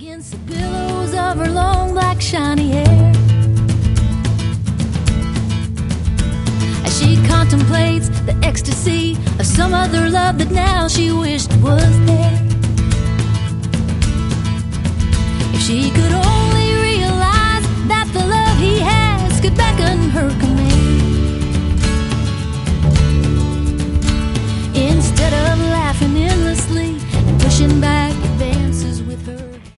against the billows of her long black shiny hair, as she contemplates the ecstasy of some other love that now she wished was there. If she could